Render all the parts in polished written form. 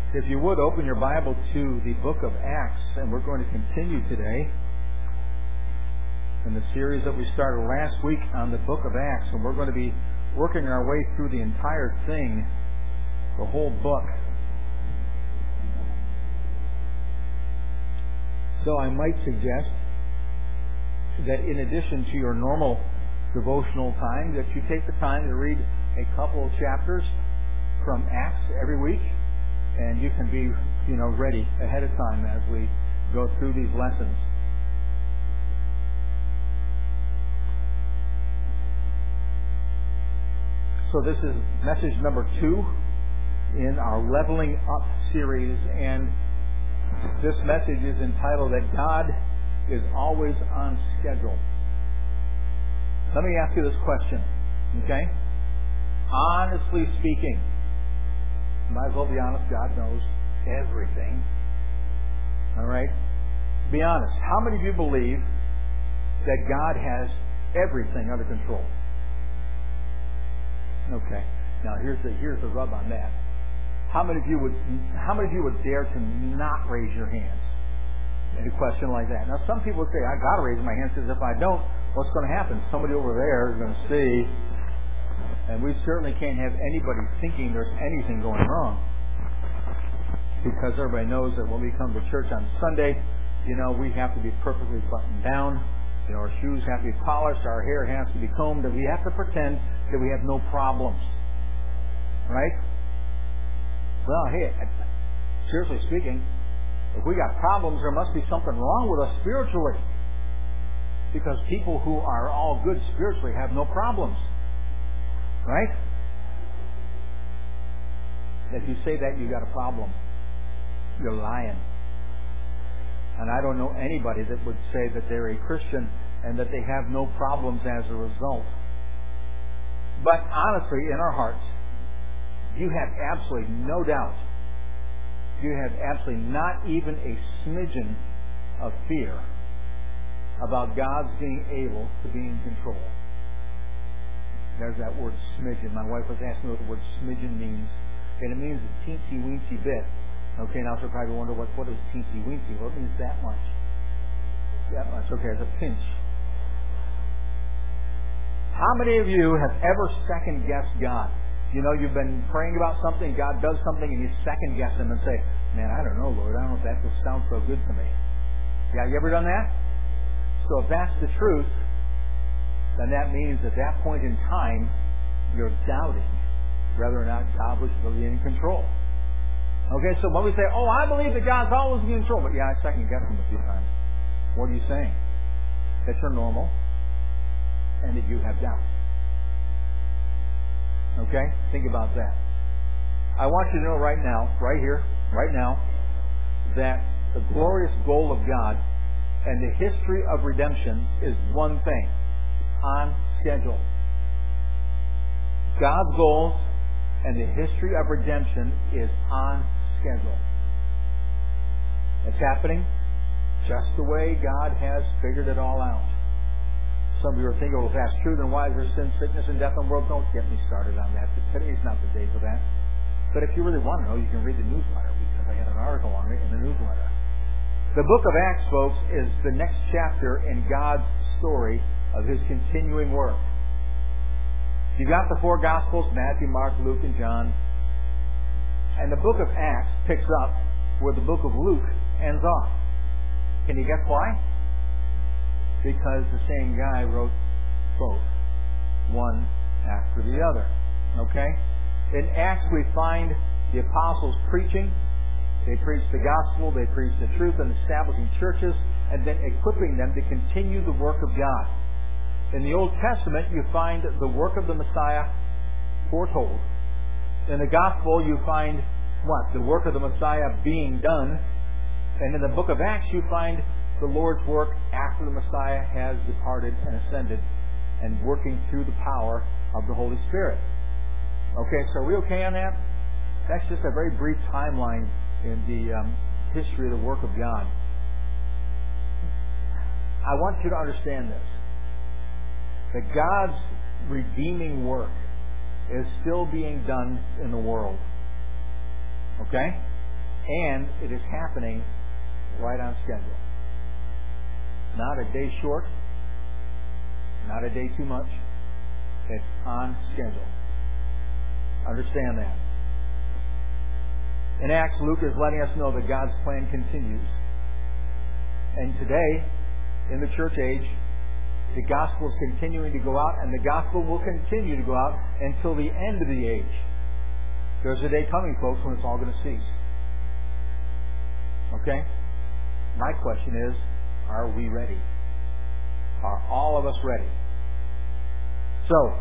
If you would, open your Bible to the book of Acts, and we're going to continue today in the series that we started last week on the book of Acts, and we're going to be working our way through the entire thing, the whole book. So I might suggest that in addition to your normal devotional time, that you take the time to read a couple of chapters from Acts every week, and you can be, ready ahead of time as we go through these lessons. So this is message number 2 in our Leveling Up series, and this message is entitled that God is always on schedule. Let me ask you this question, okay? Honestly speaking, might as well be honest, God knows everything. Alright? Be honest. How many of you believe that God has everything under control? Okay. Now here's the rub on that. How many of you would dare to not raise your hands in a question like that? Now some people would say, I gotta raise my hands because if I don't, what's going to happen? Somebody over there is going to see. And we certainly can't have anybody thinking there's anything going wrong. Because everybody knows that when we come to church on Sunday, we have to be perfectly buttoned down. Our shoes have to be polished, our hair has to be combed, and we have to pretend that we have no problems. Right? Well, hey, seriously speaking, if we got problems, there must be something wrong with us spiritually. Because people who are all good spiritually have no problems. Right? If you say that, you got a problem. You're lying. And I don't know anybody that would say that they're a Christian and that they have no problems as a result. But honestly, in our hearts, you have absolutely no doubt. You have absolutely not even a smidgen of fear about God's being able to be in control. There's that word smidgen. My wife was asking me what the word smidgen means. And it means a teensy-weensy bit. Okay, now she'll probably wonder what is teensy-weensy. Well, it means that much. That much. Okay, it's a pinch. How many of you have ever second-guessed God? You've been praying about something, God does something, and you second-guess Him and say, man, I don't know, Lord. I don't know if that just sounds so good to me. Yeah, you ever done that? So if that's the truth, then that means at that point in time, you're doubting whether or not God was really in control. Okay, so when we say, I believe that God's always in control, but I second guess Him a few times. What are you saying? That you're normal and that you have doubt. Okay? Think about that. I want you to know right now, right here, right now, that the glorious goal of God and the history of redemption is one thing. On schedule. God's goals and the history of redemption is on schedule. It's happening just the way God has figured it all out. Some of you are thinking, well, if that's true, then why is there sin, sickness, and death in the world? Don't get me started on that. Today's not the day for that. But if you really want to know, you can read the newsletter, because I had an article on it in the newsletter. The book of Acts, folks, is the next chapter in God's story of His continuing work. You got the 4 Gospels, Matthew, Mark, Luke, and John. And the book of Acts picks up where the book of Luke ends off. Can you guess why? Because the same guy wrote both, one after the other. Okay? In Acts we find the apostles preaching. They preach the gospel, they preach the truth, and establishing churches, and then equipping them to continue the work of God. In the Old Testament, you find the work of the Messiah foretold. In the Gospel, you find what? The work of the Messiah being done. And in the book of Acts, you find the Lord's work after the Messiah has departed and ascended and working through the power of the Holy Spirit. Okay, so are we okay on that? That's just a very brief timeline in the history of the work of God. I want you to understand this. That God's redeeming work is still being done in the world. Okay? And it is happening right on schedule. Not a day short, not a day too much. It's on schedule. Understand that. In Acts, Luke is letting us know that God's plan continues. And today, in the church age, the gospel is continuing to go out, and the gospel will continue to go out until the end of the age. There's a day coming, folks, when it's all going to cease. Okay? My question is, are we ready? Are all of us ready? So,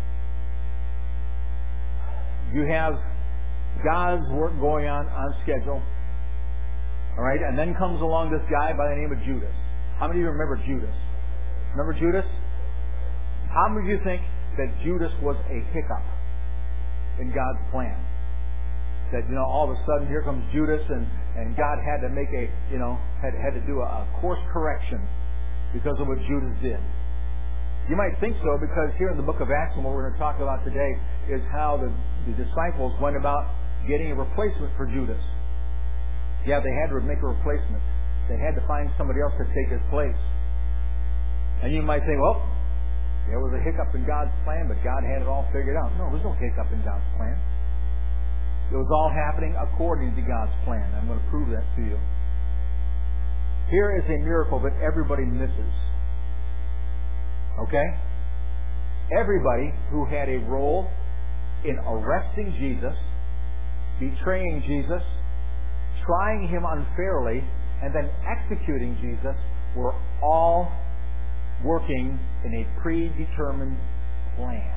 you have God's work going on schedule. All right? And then comes along this guy by the name of Judas. How many of you remember Judas? Remember Judas? How many of you think that Judas was a hiccup in God's plan? That, all of a sudden here comes Judas and God had to make had to do a course correction because of what Judas did. You might think so, because here in the book of Acts, and what we're going to talk about today, is how the disciples went about getting a replacement for Judas. Yeah, they had to make a replacement. They had to find somebody else to take his place. And you might think, well, there was a hiccup in God's plan, but God had it all figured out. No, there's no hiccup in God's plan. It was all happening according to God's plan. I'm going to prove that to you. Here is a miracle that everybody misses. Okay? Everybody who had a role in arresting Jesus, betraying Jesus, trying him unfairly, and then executing Jesus were all working in a predetermined plan.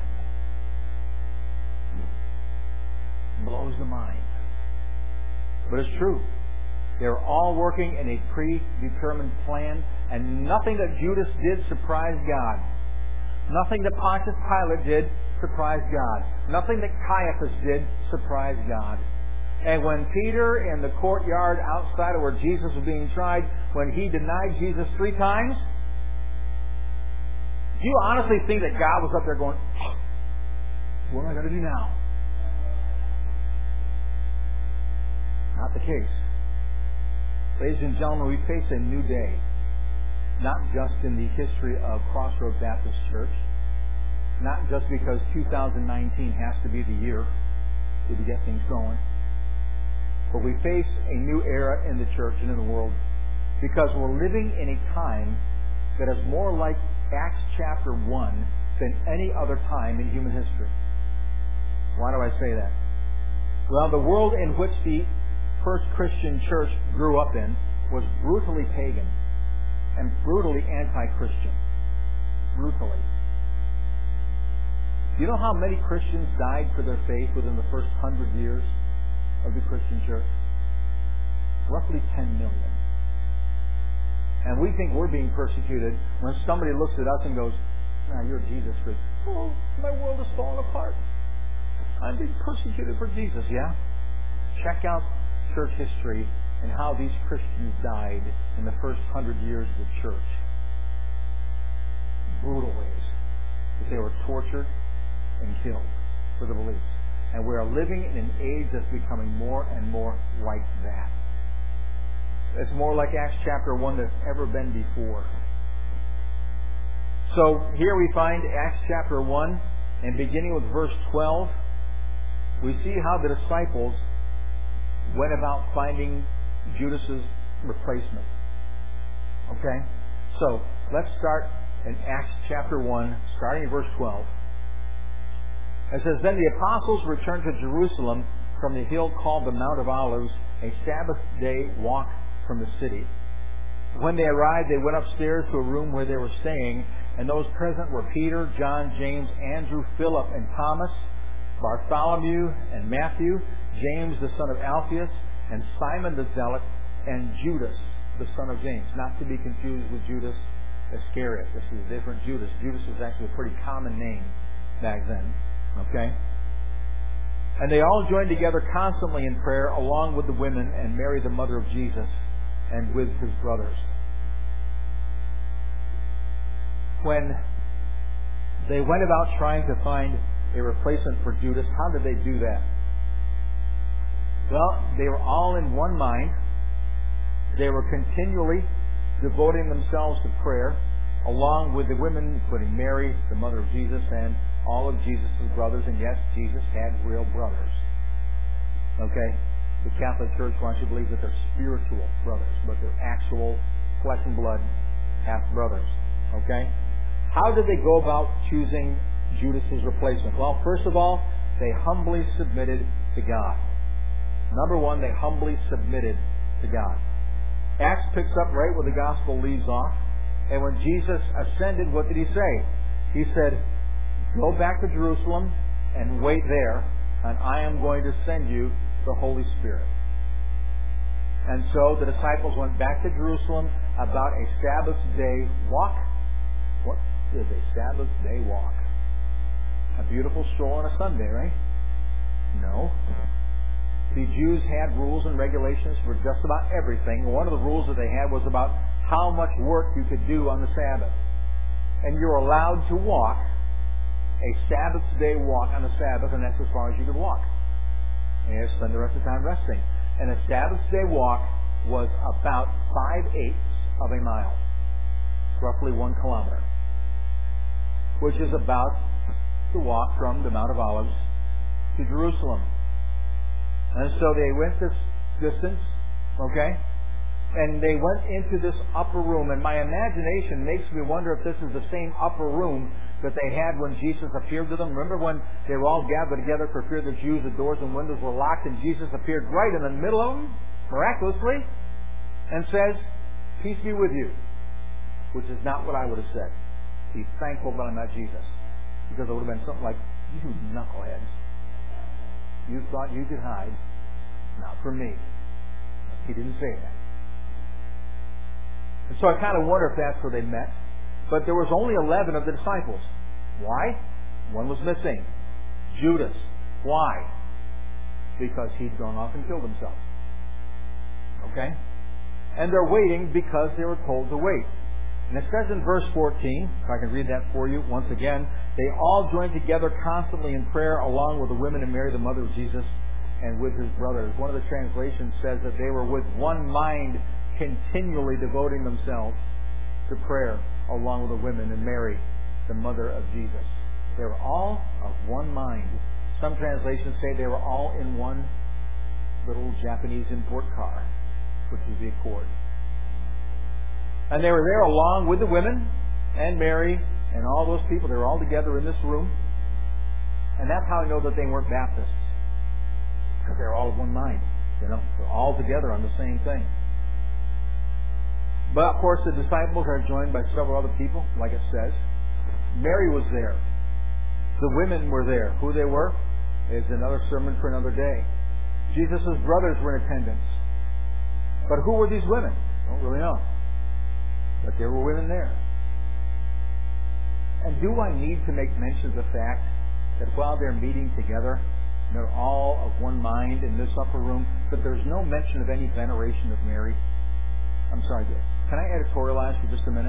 Blows the mind. But it's true. They're all working in a predetermined plan, and nothing that Judas did surprised God. Nothing that Pontius Pilate did surprised God. Nothing that Caiaphas did surprised God. And when Peter, in the courtyard outside of where Jesus was being tried, when he denied Jesus 3 times, do you honestly think that God was up there going, what am I going to do now? Not the case. Ladies and gentlemen, we face a new day. Not just in the history of Crossroads Baptist Church. Not just because 2019 has to be the year to get things going. But we face a new era in the church and in the world because we're living in a time that is more like Acts chapter 1 than any other time in human history. Why do I say that? Well, the world in which the first Christian church grew up in was brutally pagan and brutally anti-Christian. Brutally. Do you know how many Christians died for their faith within the first 100 years of the Christian church? Roughly 10 million. And we think we're being persecuted when somebody looks at us and goes, you're a Jesus freak. Oh, my world is falling apart. I'm being persecuted for Jesus. Yeah? Check out church history and how these Christians died in the first 100 years of the church. Brutal ways. That they were tortured and killed for their beliefs. And we are living in an age that's becoming more and more like that. It's more like Acts chapter 1 than it's ever been before. So here we find Acts chapter 1, and beginning with verse 12, we see how the disciples went about finding Judas's replacement. Okay? So let's start in Acts chapter 1, starting in verse 12. It says, Then the apostles returned to Jerusalem from the hill called the Mount of Olives, a Sabbath day walk from the city. When they arrived, they went upstairs to a room where they were staying, and those present were Peter, John, James, Andrew, Philip, and Thomas, Bartholomew and Matthew, James the son of Alphaeus, and Simon the Zealot, and Judas the son of James. Not to be confused with Judas Iscariot. This is a different Judas. Judas was actually a pretty common name back then. Okay? And they all joined together constantly in prayer, along with the women and Mary the mother of Jesus, and with his brothers. When they went about trying to find a replacement for Judas, how did they do that? Well, they were all in one mind. They were continually devoting themselves to prayer, along with the women, including Mary, the mother of Jesus, and all of Jesus' brothers. And yes, Jesus had real brothers. Okay? The Catholic Church wants you to believe that they're spiritual brothers, but they're actual flesh and blood half-brothers. Okay? How did they go about choosing Judas' replacement? Well, first of all, they humbly submitted to God. Number one, they humbly submitted to God. Acts picks up right where the Gospel leaves off. And when Jesus ascended, what did He say? He said, go back to Jerusalem and wait there, and I am going to send you the Holy Spirit. And so the disciples went back to Jerusalem about a Sabbath day walk. What is a Sabbath day walk? A beautiful stroll on a Sunday, right? No. The Jews had rules and regulations for just about everything. One of the rules that they had was about how much work you could do on the Sabbath. And you're allowed to walk a Sabbath day walk on the Sabbath, and that's as far as you could walk. And you spend the rest of the time resting. And a Sabbath day walk was about 5/8 of a mile, roughly 1 kilometer, which is about the walk from the Mount of Olives to Jerusalem. And so they went this distance, okay? And they went into this upper room. And my imagination makes me wonder if this is the same upper room that they had when Jesus appeared to them. Remember when they were all gathered together for fear of the Jews, the doors and windows were locked, and Jesus appeared right in the middle of them, miraculously, and says, peace be with you. Which is not what I would have said. Be thankful that I'm not Jesus. Because it would have been something like, you knuckleheads. You thought you could hide. Not from me. He didn't say that. And so I kind of wonder if that's where they met. But there was only 11 of the disciples. Why? One was missing. Judas. Why? Because he'd gone off and killed himself. Okay? And they're waiting because they were told to wait. And it says in verse 14, if I can read that for you once again, they all joined together constantly in prayer along with the women and Mary, the mother of Jesus, and with his brothers. One of the translations says that they were with one mind continually devoting themselves to prayer along with the women and Mary, the mother of Jesus. They were all of one mind. Some translations say they were all in one little Japanese import car, which is the Accord. And they were there along with the women and Mary and all those people. They were all together in this room. And that's how I know that they weren't Baptists. Because they're all of one mind. You know, they're all together on the same thing. But of course the disciples are joined by several other people, like it says. Mary was there. The women were there. Who they were is another sermon for another day. Jesus' brothers were in attendance. But who were these women? I don't really know. But there were women there. And do I need to make mention of the fact that while they're meeting together, they're all of one mind in this upper room, but there's no mention of any veneration of Mary? I'm sorry, can I editorialize for just a minute?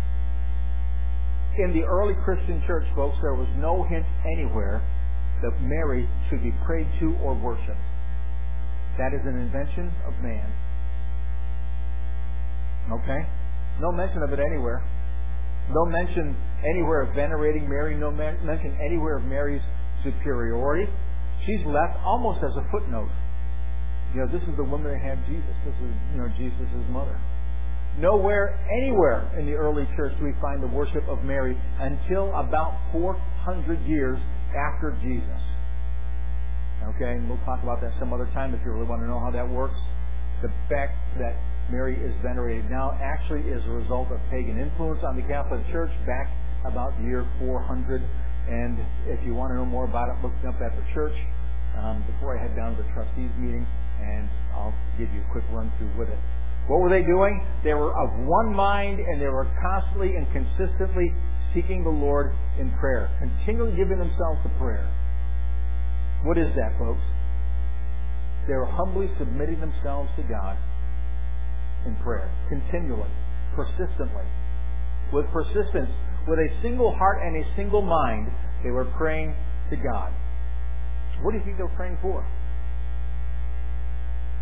In the early Christian church, folks, there was no hint anywhere that Mary should be prayed to or worshipped. That is an invention of man. Okay? No mention of it anywhere. No mention anywhere of venerating Mary. No mention anywhere of Mary's superiority. She's left almost as a footnote. You know, this is the woman that had Jesus. This is, Jesus' mother. Nowhere, anywhere in the early church do we find the worship of Mary until about 400 years after Jesus. Okay, and we'll talk about that some other time if you really want to know how that works. The fact that Mary is venerated now actually is a result of pagan influence on the Catholic Church back about the year 400. And if you want to know more about it, look it up at the church before I head down to the trustees meeting, and I'll give you a quick run through with it. What were they doing? They were of one mind, and they were constantly and consistently seeking the Lord in prayer, continually giving themselves to prayer. What is that, folks? They were humbly submitting themselves to God in prayer, continually, persistently. With persistence, with a single heart and a single mind, they were praying to God. What do you think they were praying for?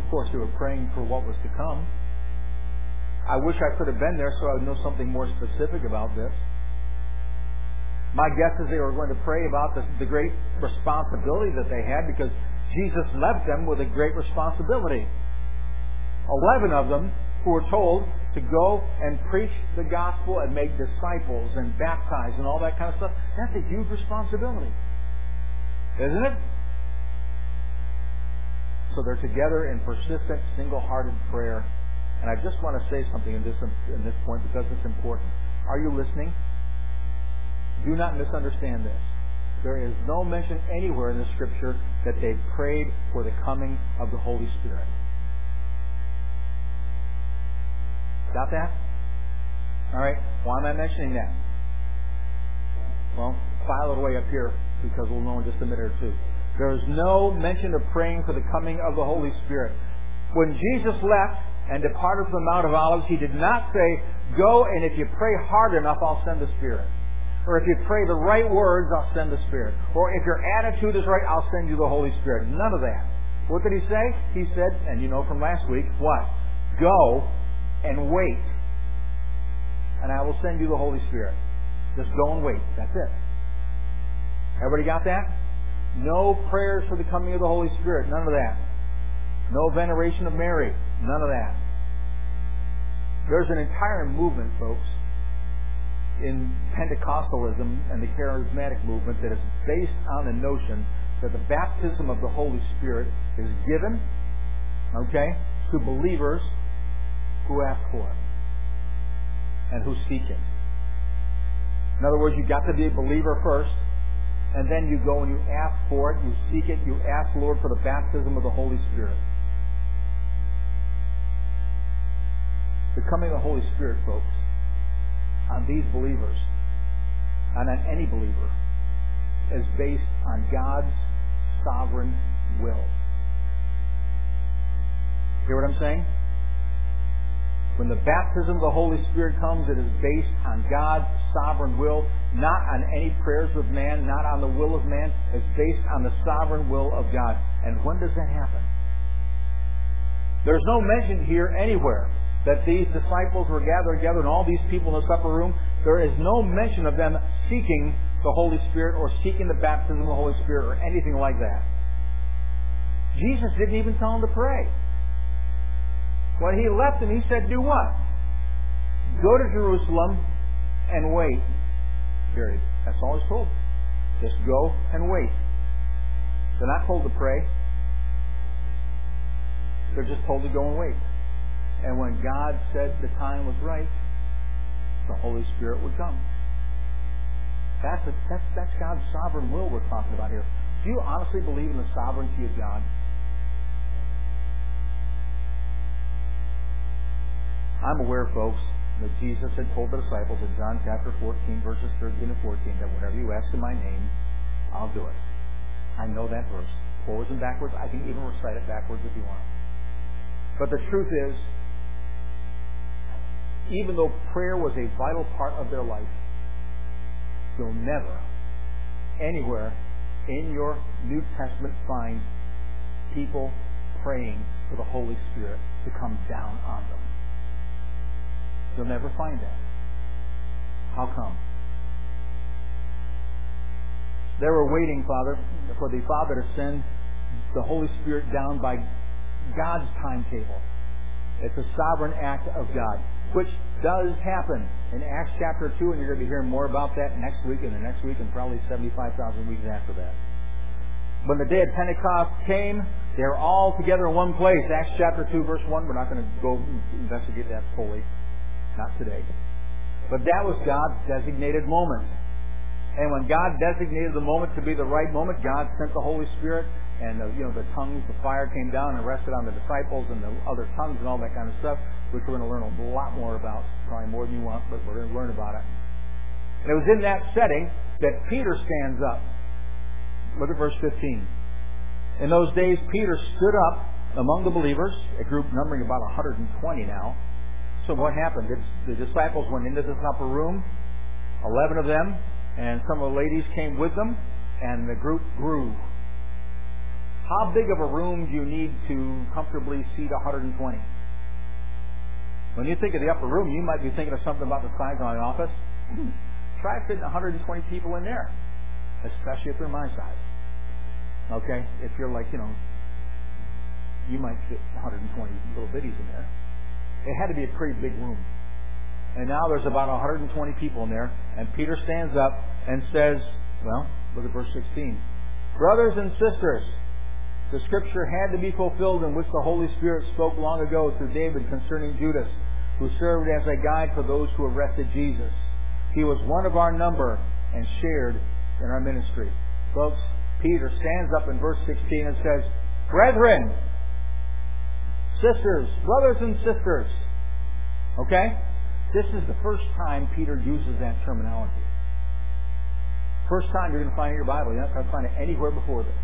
Of course, they were praying for what was to come. I wish I could have been there so I would know something more specific about this. My guess is they were going to pray about the great responsibility that they had, because Jesus left them with a great responsibility. 11 of them who were told to go and preach the gospel and make disciples and baptize and all that kind of stuff. That's a huge responsibility, isn't it? So they're together in persistent, single-hearted prayer. And I just want to say something in this point, because it's important. Are you listening? Do not misunderstand this. There is no mention anywhere in the Scripture that they prayed for the coming of the Holy Spirit. Got that? All right. Why am I mentioning that? Well, file it away up here, because we'll know in just a minute or two. There is no mention of praying for the coming of the Holy Spirit. When Jesus left and departed from the Mount of Olives, He did not say, go and if you pray hard enough, I'll send the Spirit. Or if you pray the right words, I'll send the Spirit. Or if your attitude is right, I'll send you the Holy Spirit. None of that. What did He say? He said, and you know from last week, what? Go and wait, and I will send you the Holy Spirit. Just go and wait. That's it. Everybody got that? No prayers for the coming of the Holy Spirit. None of that. No veneration of Mary. None of that. There's an entire movement, folks, in Pentecostalism and the charismatic movement that is based on the notion that the baptism of the Holy Spirit is given, to believers who ask for it and who seek it. In other words, you've got to be a believer first, and then you go and you ask for it, you seek it, you ask the Lord for the baptism of the Holy Spirit. The coming of the Holy Spirit, folks, on these believers, and on any believer, is based on God's sovereign will. Hear what I'm saying? When the baptism of the Holy Spirit comes, it is based on God's sovereign will, not on any prayers of man, not on the will of man. It's based on the sovereign will of God. And when does that happen? There's no mention here anywhere that these disciples were gathered together and all these people in the supper room. There is no mention of them seeking the Holy Spirit or seeking the baptism of the Holy Spirit or anything like that. Jesus didn't even tell them to pray. When He left them, He said, do what? Go to Jerusalem and wait. Period. That's all He's told. Just go and wait. They're not told to pray. They're just told to go and wait. And when God said the time was right, the Holy Spirit would come. That's God's sovereign will we're talking about here. Do you honestly believe in the sovereignty of God? I'm aware, folks, that Jesus had told the disciples in John chapter 14, verses 13 and 14, that whatever you ask in my name, I'll do it. I know that verse. Forwards and backwards. I can even recite it backwards if you want. But the truth is, even though prayer was a vital part of their life, you'll never, anywhere in your New Testament find people praying for the Holy Spirit to come down on them. You'll never find that. How come? They were waiting, Father, for the Father to send the Holy Spirit down by God's timetable. It's a sovereign act of God, which does happen in Acts chapter 2, and you're going to be hearing more about that next week and the next week and probably 75,000 weeks after that. When the day of Pentecost came, they were all together in one place. Acts chapter 2, verse 1. We're not going to go investigate that fully. Not today. But that was God's designated moment. And when God designated the moment to be the right moment, God sent the Holy Spirit, and the tongues, the fire came down and rested on the disciples and the other tongues and all that kind of stuff, which we're going to learn a lot more about. Probably more than you want, but we're going to learn about it. And it was in that setting that Peter stands up. Look at verse 15. In those days, Peter stood up among the believers, a group numbering about 120 now. So what happened? The disciples went into this upper room, 11 of them, and some of the ladies came with them, and the group grew. How big of a room do you need to comfortably seat 120? When you think of the upper room, you might be thinking of something about the size of my office. Try fitting 120 people in there, especially if they're my size. Okay? If you're like, you might fit 120 little bitties in there. It had to be a pretty big room. And now there's about 120 people in there, and Peter stands up and says, well, look at verse 16. Brothers and sisters, the scripture had to be fulfilled in which the Holy Spirit spoke long ago through David concerning Judas, who served as a guide for those who arrested Jesus. He was one of our number and shared in our ministry. Folks, Peter stands up in verse 16 and says, brethren, sisters, brothers and sisters. Okay? This is the first time Peter uses that terminology. First time you're going to find it in your Bible. You're not going to find it anywhere before this.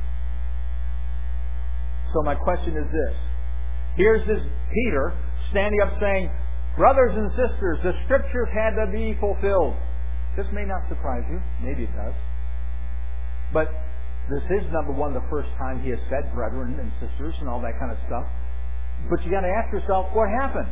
So my question is this. Here's this Peter standing up saying, brothers and sisters, the scriptures had to be fulfilled. This may not surprise you. Maybe it does. But this is, number one, the first time he has said brethren and sisters and all that kind of stuff. But you got to ask yourself, what happened?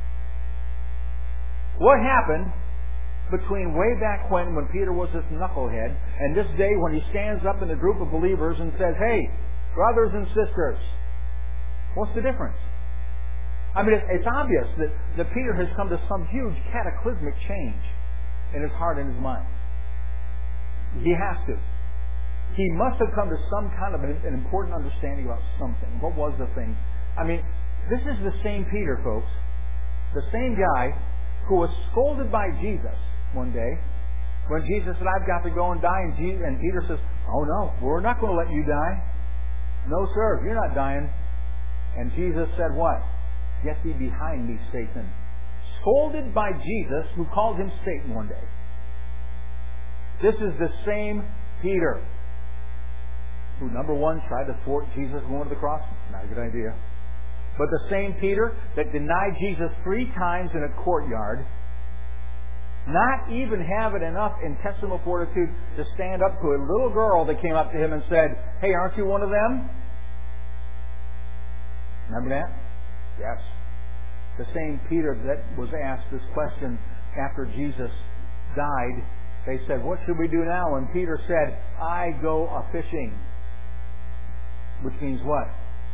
What happened between way back when Peter was this knucklehead and this day when he stands up in a group of believers and says, hey, brothers and sisters, what's the difference? I mean, it's obvious that Peter has come to some huge cataclysmic change in his heart and his mind. He has to. He must have come to some kind of an important understanding about something. What was the thing? I mean, this is the same Peter, folks. The same guy who was scolded by Jesus one day when Jesus said, I've got to go and die. And Peter says, oh no, we're not going to let you die. No, sir, you're not dying. And Jesus said what? Get thee behind me, Satan. Scolded by Jesus, who called him Satan one day. This is the same Peter who, number one, tried to thwart Jesus going to the cross. Not a good idea. But the same Peter that denied Jesus 3 times in a courtyard, not even having enough intestinal fortitude to stand up to a little girl that came up to him and said, hey, aren't you one of them? Remember that? Yes. The same Peter that was asked this question after Jesus died, they said, what should we do now? And Peter said, I go a-fishing. Which means what?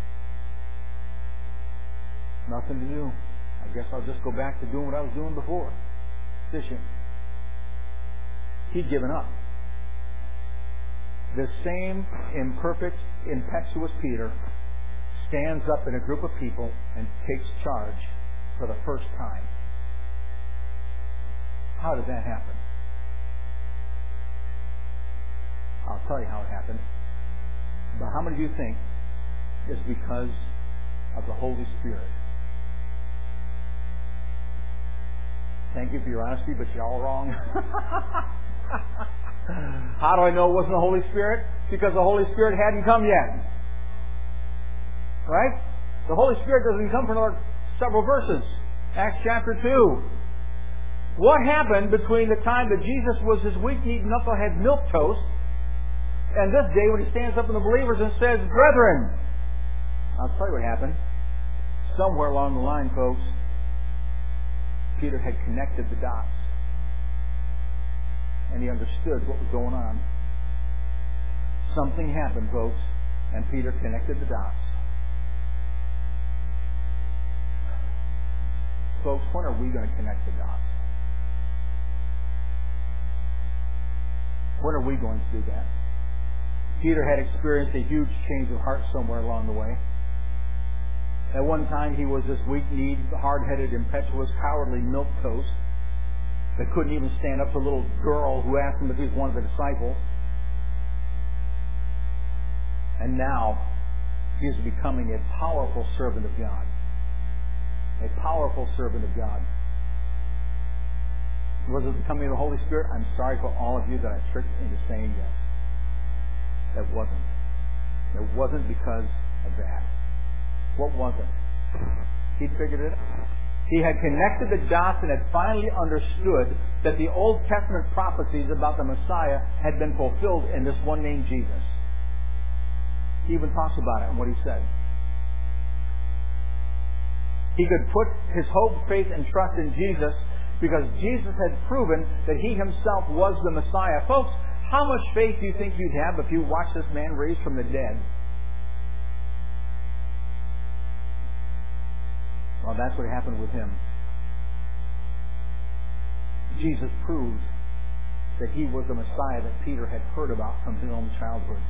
Nothing to do. I guess I'll just go back to doing what I was doing before. Fishing. He'd given up. The same imperfect, impetuous Peter stands up in a group of people and takes charge for the first time. How did that happen? I'll tell you how it happened. But how many of you think it's because of the Holy Spirit? Thank you for your honesty, but you're all wrong. How do I know it wasn't the Holy Spirit? Because the Holy Spirit hadn't come yet. Right? The Holy Spirit doesn't come for another several verses. Acts chapter 2. What happened between the time that Jesus was his weak-kneed knucklehead milquetoast and this day when he stands up in the believers and says, brethren? I'll tell you what happened. Somewhere along the line, folks, Peter had connected the dots. And he understood what was going on. Something happened, folks, and Peter connected the dots. Folks, when are we going to connect the dots? When are we going to do that? Peter had experienced a huge change of heart somewhere along the way. At one time, he was this weak-kneed, hard-headed, impetuous, cowardly milquetoast that couldn't even stand up to a little girl who asked him if he was one of the disciples. And now, he is becoming a powerful servant of God. A powerful servant of God. Was it the coming of the Holy Spirit? I'm sorry for all of you that I tricked into saying yes. That wasn't. It wasn't because of that. What was it? He'd figured it out. He had connected the dots and had finally understood that the Old Testament prophecies about the Messiah had been fulfilled in this one named Jesus. even talks about it and what he said. He could put his hope, faith, and trust in Jesus because Jesus had proven that he himself was the Messiah. Folks, how much faith do you think you'd have if you watched this man raised from the dead? Well, that's what happened with him. Jesus proved that he was the Messiah that Peter had heard about from his own childhood.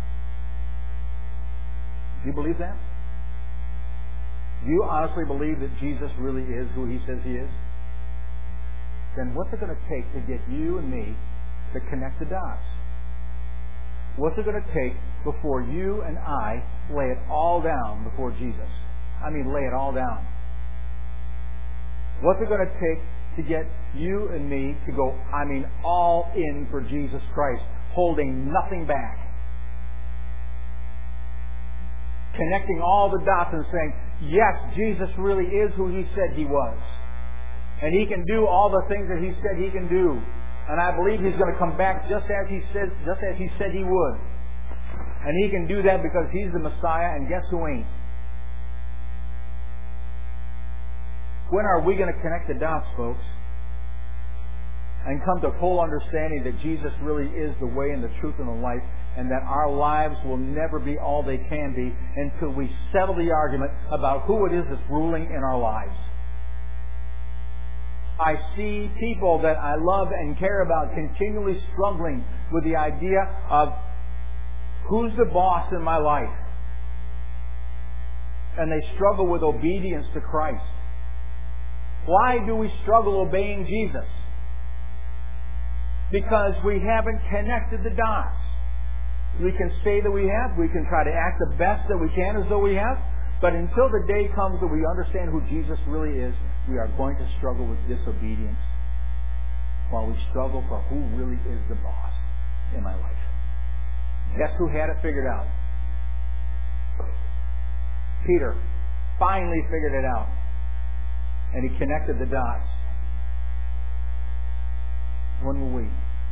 Do you believe that? Do you honestly believe that Jesus really is who he says he is? Then what's it going to take to get you and me to connect the dots? What's it going to take before you and I lay it all down before Jesus? I mean, lay it all down. What's it going to take to get you and me to go, all in for Jesus Christ, holding nothing back? Connecting all the dots and saying, yes, Jesus really is who he said he was. And he can do all the things that he said he can do. And I believe he's going to come back just as he said he would. And he can do that because he's the Messiah, and guess who ain't? When are we going to connect the dots, folks? And come to full understanding that Jesus really is the way and the truth and the life, and that our lives will never be all they can be until we settle the argument about who it is that's ruling in our lives. I see people that I love and care about continually struggling with the idea of who's the boss in my life. And they struggle with obedience to Christ. Why do we struggle obeying Jesus? Because we haven't connected the dots. We can say that we have. We can try to act the best that we can as though we have. But until the day comes that we understand who Jesus really is, we are going to struggle with disobedience while we struggle for who really is the boss in my life. Guess who had it figured out? Peter finally figured it out. And he connected the dots. When will we?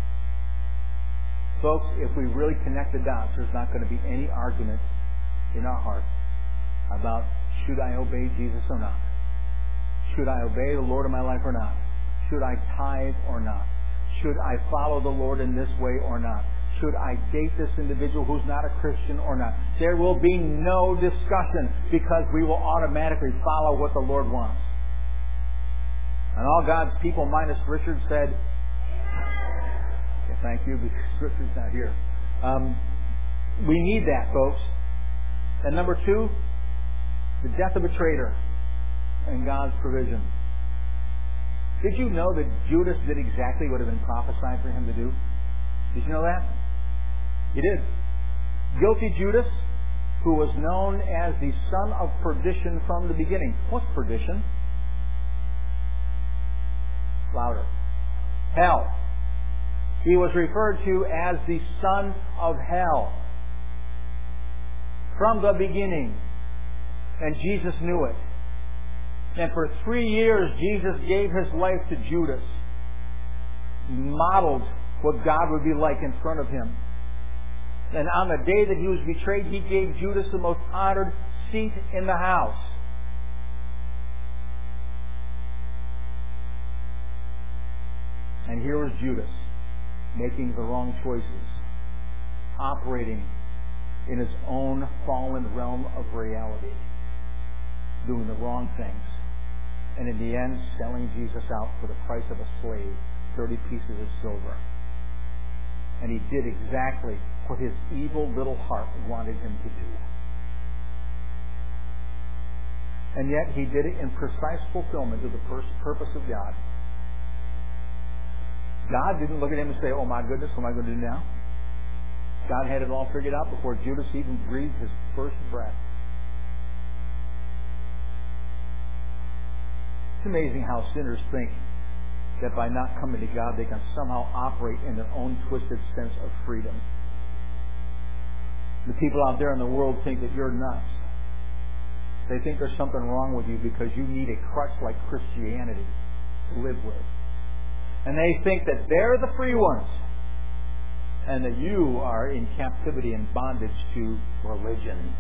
Folks, if we really connect the dots, there's not going to be any argument in our heart about should I obey Jesus or not? Should I obey the Lord in my life or not? Should I tithe or not? Should I follow the Lord in this way or not? Should I date this individual who's not a Christian or not? There will be no discussion because we will automatically follow what the Lord wants. And all God's people minus Richard said, thank you, because Richard's not here. We need that, folks. And number 2, the death of a traitor and God's provision. Did you know that Judas did exactly what had been prophesied for him to do? Did you know that? He did. Guilty Judas, who was known as the son of perdition from the beginning. What's perdition? Louder. Hell. He was referred to as the son of hell from the beginning. And Jesus knew it. And for 3 years, Jesus gave his life to Judas. Modeled what God would be like in front of him. And on the day that he was betrayed, he gave Judas the most honored seat in the house. And here was Judas, making the wrong choices, operating in his own fallen realm of reality, doing the wrong things, and in the end selling Jesus out for the price of a slave, 30 pieces of silver. And he did exactly what his evil little heart wanted him to do. And yet he did it in precise fulfillment of the purpose of God. God didn't look at him and say, oh my goodness, what am I going to do now? God had it all figured out before Judas even breathed his first breath. It's amazing how sinners think that by not coming to God, they can somehow operate in their own twisted sense of freedom. The people out there in the world think that you're nuts. They think there's something wrong with you because you need a crutch like Christianity to live with. And they think that they're the free ones. and that you are in captivity and bondage to religion.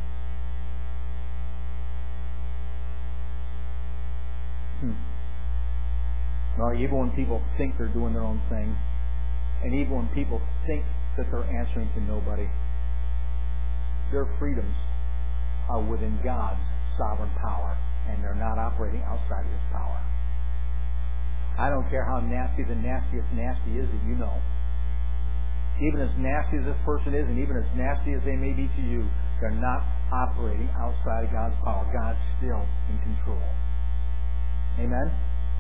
Well, even when people think they're doing their own thing, and even when people think that they're answering to nobody, their freedoms are within God's sovereign power, and they're not operating outside of His power. I don't care how nasty the nastiest nasty is that you know. Even as nasty as this person is, and even as nasty as they may be to you, they're not operating outside of God's power. God's still in control. Amen?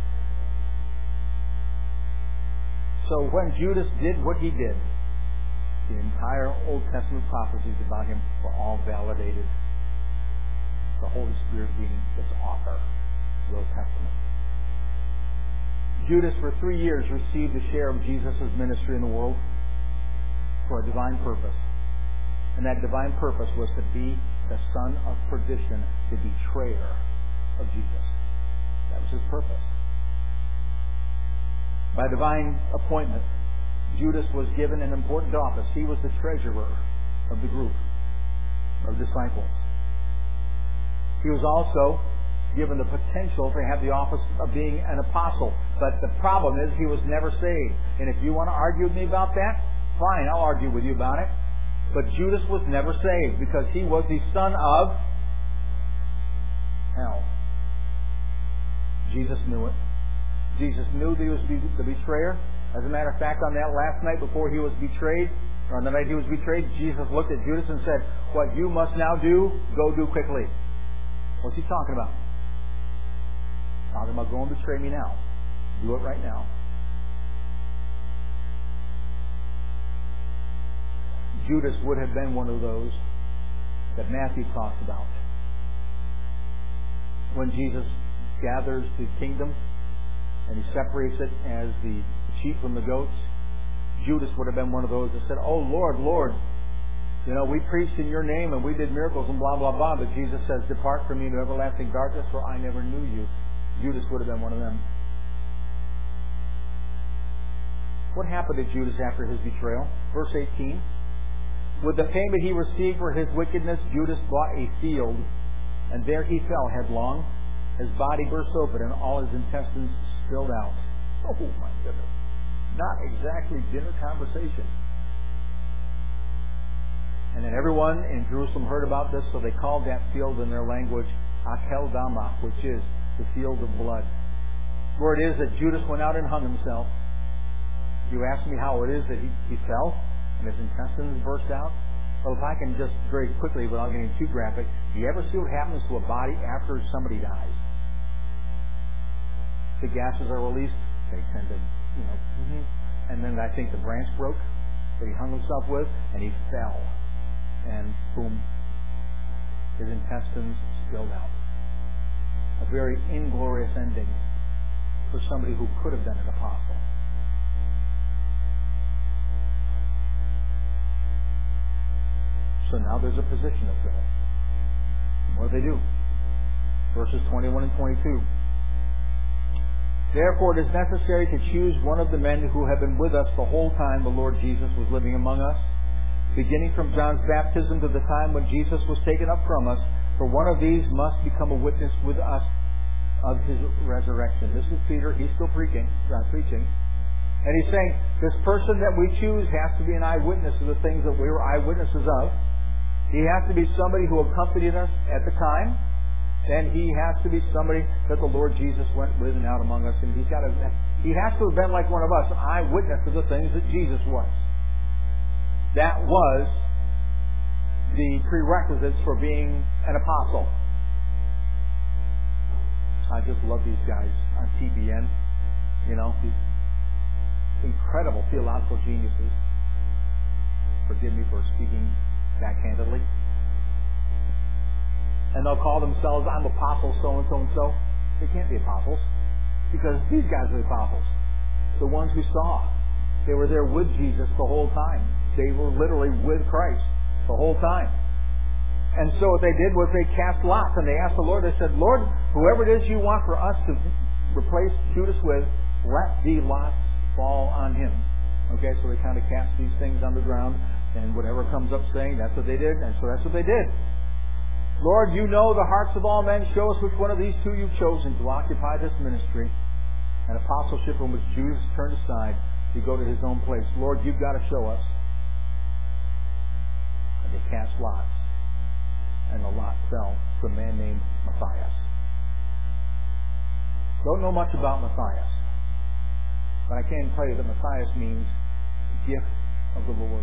So when Judas did what he did, the entire Old Testament prophecies about him were all validated. The Holy Spirit being its author of the Old Testament. Judas, for 3 years, received a share of Jesus' ministry in the world for a divine purpose. And that divine purpose was to be the son of perdition, the betrayer of Jesus. That was his purpose. By divine appointment, Judas was given an important office. He was the treasurer of the group of disciples. He was also given the potential to have the office of being an apostle. But the problem is he was never saved. And if you want to argue with me about that, fine, I'll argue with you about it. But Judas was never saved because he was the son of hell. Jesus knew it. Jesus knew that he was the betrayer. As a matter of fact, on that last night before he was betrayed, or on the night he was betrayed, Jesus looked at Judas and said, "What you must now do, go do quickly." What's he talking about? Talking about go and betray me now. Do it right now. Judas would have been one of those that Matthew talks about. When Jesus gathers the kingdom and he separates it as the sheep from the goats, Judas would have been one of those that said, "Oh, Lord, Lord, we preached in your name and we did miracles and blah, blah, blah." But Jesus says, "Depart from me into everlasting darkness, for I never knew you." Judas would have been one of them. What happened to Judas after his betrayal? Verse 18. With the payment he received for his wickedness, Judas bought a field, and there he fell headlong. His body burst open and all his intestines spilled out. Oh my goodness. Not exactly dinner conversation. And then everyone in Jerusalem heard about this, so they called that field in their language Akeldama, which is the field of blood. Where it is that Judas went out and hung himself. You ask me how it is that he fell and his intestines burst out? Well, if I can just very quickly, without getting too graphic, do you ever see what happens to a body after somebody dies? The gases are released. They tend to, and then I think the branch broke that he hung himself with, and he fell. And boom, his intestines spilled out. A very inglorious ending for somebody who could have been an apostle. So now there's a position to fill. What do they do? Verses 21 and 22. Therefore it is necessary to choose one of the men who have been with us the whole time the Lord Jesus was living among us, beginning from John's baptism to the time when Jesus was taken up from us, for one of these must become a witness with us of his resurrection. This is Peter. He's still preaching. And he's saying, this person that we choose has to be an eyewitness of the things that we were eyewitnesses of. He has to be somebody who accompanied us at the time. And he has to be somebody that the Lord Jesus went with and out among us. And he has to have been like one of us, an eyewitness of the things that Jesus was. That was the prerequisites for being an apostle. I just love these guys on TBN. These incredible theological geniuses. Forgive me for speaking backhandedly. And they'll call themselves, "I'm apostle so-and-so and so." They can't be apostles because these guys are the apostles. The ones who saw. They were there with Jesus the whole time. They were literally with Christ the whole time. And so what they did was they cast lots and they asked the Lord, they said, "Lord, whoever it is you want for us to replace Judas with, let the lots fall on him." Okay, so they kind of cast these things on the ground, and whatever comes up saying, that's what they did, and so that's what they did. Lord, you know the hearts of all men. Show us which one of these two you've chosen to occupy this ministry and apostleship from which Judas turned aside to go to his own place. Lord, you've got to show us. And they cast lots, and the lot fell to a man named Matthias. Don't know much about Matthias, but I can tell you that Matthias means gift of the Lord.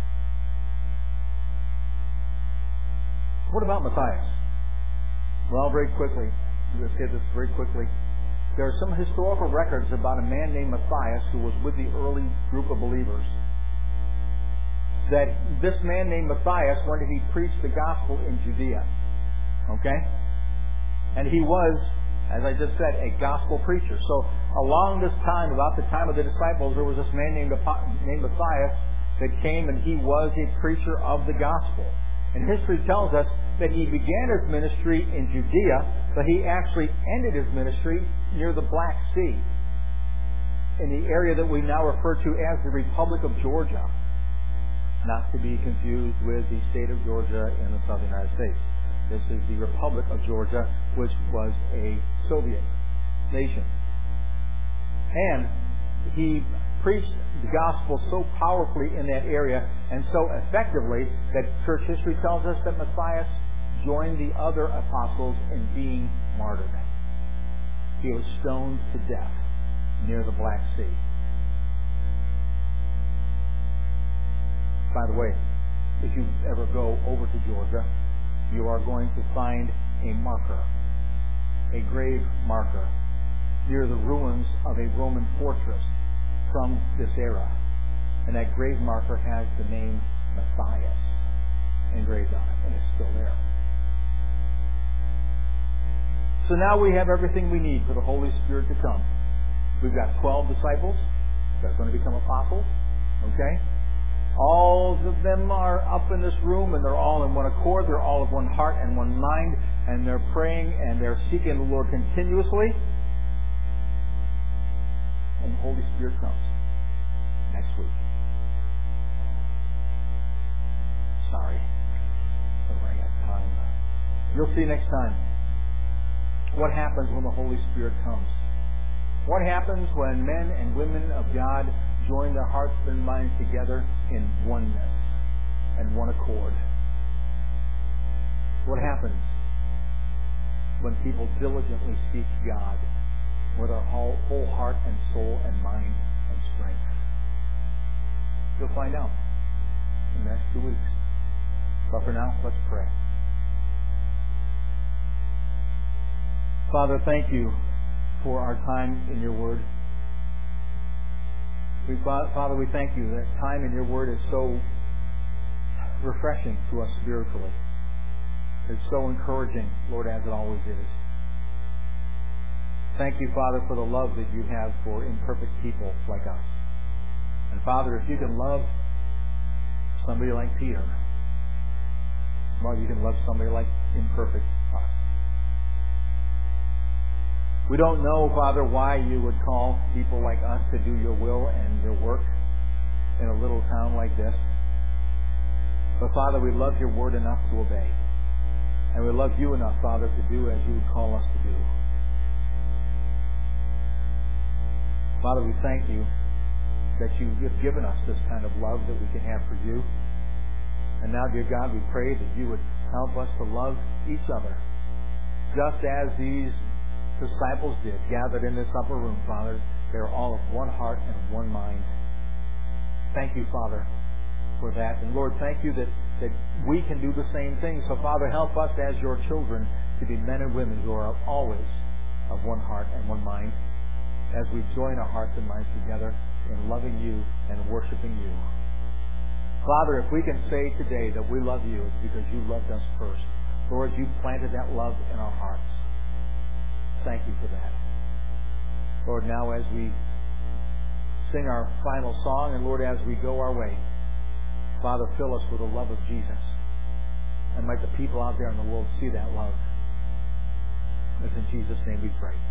What about Matthias? Well, very quickly, I'm going to say this very quickly. There are some historical records about a man named Matthias who was with the early group of believers. That this man named Matthias, when he preached the gospel in Judea, okay? And he was, as I just said, a gospel preacher. So along this time, about the time of the disciples, there was this man named Matthias that came, and he was a preacher of the gospel. And history tells us that he began his ministry in Judea, but he actually ended his ministry near the Black Sea, in the area that we now refer to as the Republic of Georgia, not to be confused with the state of Georgia in the southern United States. This is the Republic of Georgia, which was a Soviet nation. And he preached the gospel so powerfully in that area and so effectively that church history tells us that Matthias joined the other apostles in being martyred. He was stoned to death near the Black Sea. By the way, if you ever go over to Georgia, you are going to find a marker, a grave marker, near the ruins of a Roman fortress from this era. And that grave marker has the name Matthias engraved on it, and it's still there. So now we have everything we need for the Holy Spirit to come. We've got 12 disciples that are going to become apostles. Okay? All of them are up in this room, and they're all in one accord. They're all of one heart and one mind, and they're praying and they're seeking the Lord continuously. And the Holy Spirit comes next week. Sorry, we're running out of time. You'll see next time what happens when the Holy Spirit comes. What happens when men and women of God join their hearts and minds together in oneness and one accord? What happens when people diligently seek God with our whole heart and soul and mind and strength? You'll find out in the next 2 weeks. But for now, let's pray. Father, thank you for our time in your Word. Father, we thank you that time in your Word is so refreshing to us spiritually. It's so encouraging, Lord, as it always is. Thank you, Father, for the love that you have for imperfect people like us. And Father, if you can love somebody like Peter, well, you can love somebody like imperfect us. We don't know, Father, why you would call people like us to do your will and your work in a little town like this. But Father, we love your word enough to obey. And we love you enough, Father, to do as you would call us to do. Father, we thank you that you have given us this kind of love that we can have for you. And now, dear God, we pray that you would help us to love each other, just as these disciples did, gathered in this upper room, Father. They're all of one heart and one mind. Thank you, Father, for that. And Lord, thank you that we can do the same thing. So, Father, help us as your children to be men and women who are always of one heart and one mind, as we join our hearts and minds together in loving you and worshiping you. Father, if we can say today that we love you, it's because you loved us first. Lord, you planted that love in our hearts. Thank you for that. Lord, now as we sing our final song, and Lord, as we go our way, Father, fill us with the love of Jesus. And might the people out there in the world see that love. It's in Jesus' name we pray.